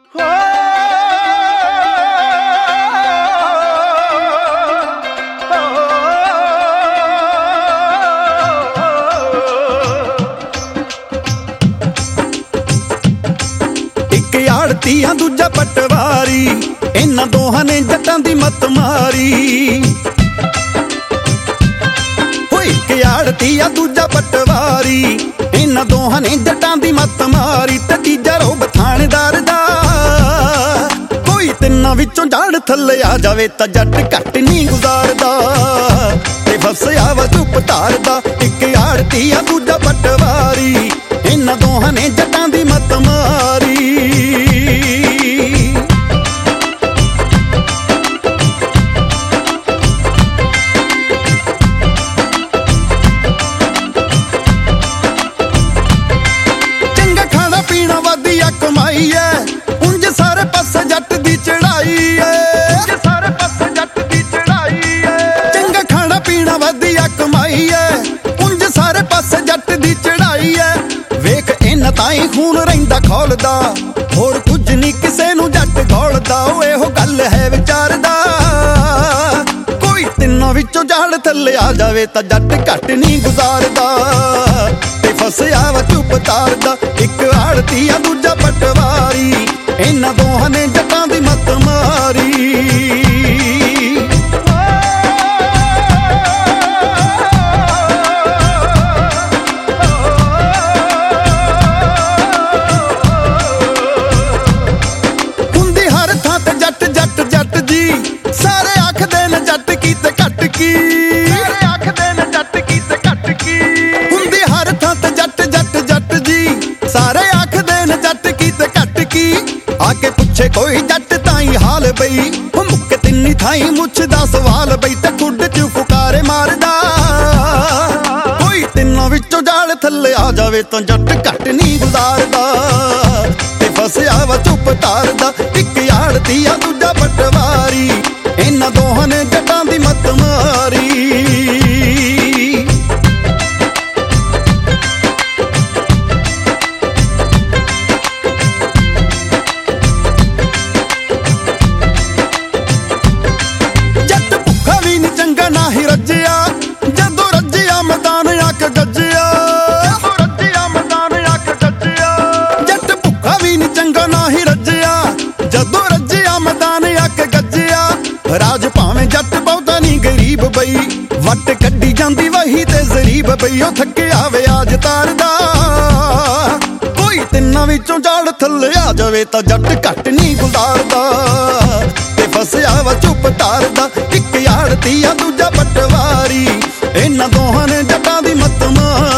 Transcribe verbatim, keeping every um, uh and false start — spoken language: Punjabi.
ਇੱਕ ਆੜਤੀ ਆ ਦੂਜਾ ਪਟਵਾਰੀ, ਇਹਨਾਂ ਦੋਹਾਂ ਨੇ ਜੱਟਾਂ ਦੀ ਮੱਤ ਮਾਰੀ। ਹੋ ਇੱਕ ਆੜਤੀ ਆ ਦੂਜਾ ਪਟਵਾਰੀ, ਇਹਨਾਂ ਦੋਹਾਂ ਨੇ ਜੱਟਾਂ ਦੀ ਮੱਤ ਮਾਰੀ। ਤੇ ਤੀਜਾ ਰੋਬ ਥਾਣੇਦਾਰ ਦਾ, ਕੋਈ ਤਿੰਨਾਂ ਵਿੱਚੋਂ ਜੜ ਥੱਲੇ ਆ ਜਾਵੇ ਤਾਂ ਜੱਟ ਘੱਟ ਨਹੀਂ ਗੁਜ਼ਾਰਦਾ। ਤੇ ਫਸਿਆ ਵਾ ਚੁੱਪ ਧਾਰਦਾ। ਇੱਕ ਆੜਤੀ ਆ ਦੂਜਾ ਪਟਵਾਰੀ, ਇਹਨਾਂ ਦੋਹਾਂ ਨੇ ਜੱਟਾਂ ਦੀ ਮੱਤ ਮਾਰੀ। ਚੰਗਾ ਖਾਣਾ ਪੀਣਾ ਵਧੀਆ ਕਮਾਈ ਐ, ਉਂਝ ਸਾਰੇ ਪਾਸੇ ਜੱਟ ਦੀ ਚੜਾਈ ਐ। ਸਾਰੇ ਪਾਸੇ ਜੱਟ ਦੀ ਚੜਾਈ ਐ। ਚੰਗਾ ਖਾਣਾ ਪੀਣਾ ਵਧੀਆ ਕਮਾਈ ਐ, ਉਂਝ ਸਾਰੇ ਪਾਸੇ ਜੱਟ ਦੀ ਚੜਾਈ ਐ। ਵੇਖ ਇਹਨਾਂ ਤਾਈਂ ਖੂਨ ਰਹਿੰਦਾ ਖੋਲਦਾ, ਹੋਰ ਕੁਝ ਨੀ ਕਿਸੇ ਨੂੰ ਜੱਟ ਗੋਲਦਾ। ਉਹ ਇਹੋ ਗੱਲ ਹੈ ਵਿਚਾਰਦਾ, ਕੋਈ ਤਿੰਨਾਂ ਵਿੱਚੋਂ ਜੜ ਥੱਲੇ ਆ ਜਾਵੇ ਤਾਂ ਜੱਟ ਘੱਟ ਨਹੀਂ ਗੁਜ਼ਾਰਦਾ। ਤੇ ਫਸਿਆ ਵਾ ਚੁੱਪ ਧਾਰਦਾ। ਇੱਕ ਆੜਤੀ ਆ ਦੂਜਾ ਪਟਵਾਰੀ, ਇਹਨਾਂ ਦੋਹਾਂ ਨੇ ਜੱਟਾਂ ਦੀ ਮੱਤ ਮਾਰੀ। ਸਾਰੇ ਆਖਦੇ ਨੇ ਜੱਟ ਕੀ ਤੇ ਘੱਟ ਕੀ, ਸਾਰੇ ਆਖਦੇ ਨੇ ਜੱਟ ਕੀ ਤੇ ਘੱਟ ਕੀ। ਹੁੰਦੀ ਹਰ ਥਾਂ ਤੇ ਜੱਟ ਜੱਟ ਜੱਟ ਜੀ, ਸਾਰੇ ਆਖਦੇ ਨੇ ਜੱਟ ਕੀ ਤੇ ਘੱਟ ਕੀ। ਆ ਕੇ ਪੁੱਛੇ ਕੋਈ ਜੱਟ ਤਾਈਂ ਹਾਲ ਬਈ, ਮੁੱਕ ਤਿੰਨੀ ਥਾਈਂ ਮੁੱਛ ਦਾ ਸਵਾਲ ਬਈ। ਤੇ ਖੁੱਡ ਚ ਫੁਕਾਰੇ ਮਾਰਦਾ, ਕੋਈ ਤਿੰਨਾਂ ਵਿੱਚੋਂ ਜੜ ਥੱਲੇ ਆ ਜਾਵੇ ਤਾਂ ਜੱਟ ਘੱਟ ਨਹੀਂ ਗੁਜ਼ਾਰਦਾ। ਤੇ ਫਸਿਆ ਵਾ ਚੁੱਪ ਧਾਰਦਾ। ਇੱਕ ਆੜਤੀ ਆ ਦੂਜਾ ਪਟਵਾਰੀ, ਇਹਨਾਂ ਦੋਹਾਂ ਨੇ ਜੱਟਾਂ ਦੀ ਮੱਤ ਮਾਰੀ। ਜੱਟ ਭੁੱਖਾ ਵੀ ਨੀ ਚੰਗਾ ਨਾ ਹੀ ਰੱਜਿਆ, ਜਦੋਂ ਰੱਜਿਆ ਮੈਦਾਨ ਆ ਕੇ ਗੱਜਿਆ। ਜਦੋਂ ਰੱਜਿਆ ਮੈਦਾਨ ਆ ਕੇ ਗੱਜਿਆ। ਜੱਟ ਭੁੱਖਾ ਵੀ ਨੀ ਚੰਗਾ ਨਾ ਹੀ ਰੱਜਿਆ, ਜਦੋਂ ਰੱਜਿਆ ਮੈਦਾਨ ਆ ਕੇ ਗੱਜਿਆ। ਰਾਜ ਭਾਵੇਂ ਜੱਟ ਬਹੁਤਾ ਨੀ ਗਰੀਬ ਬਈ, ਵੱਟ ਕੱਢੀ ਜਾਂਦੀ ਵਹੀ ਤੇ ਜ਼ਰੀਬ ਬਈ। ਉਹ ਥੱਕਿਆ ਵਿਆਜ ਤਾਰਦਾ, ਕੋਈ ਤਿੰਨਾਂ ਵਿੱਚੋਂ ਜੜ ਥੱਲੇ ਆ ਜਾਵੇ ਤਾਂ ਜੱਟ ਘੱਟ ਨਹੀਂ ਗੁਜ਼ਾਰਦਾ। ਤੇ ਫਸਿਆ ਵਾ ਚੁੱਪ ਧਾਰਦਾ। ਇੱਕ ਆੜਤੀ ਆ ਦੂਜਾ ਪਟਵਾਰੀ, ਇਹਨਾਂ ਦੋਹਾਂ ਨੇ ਜੱਟਾਂ ਦੀ ਮੱਤ ਮਾਰੀ।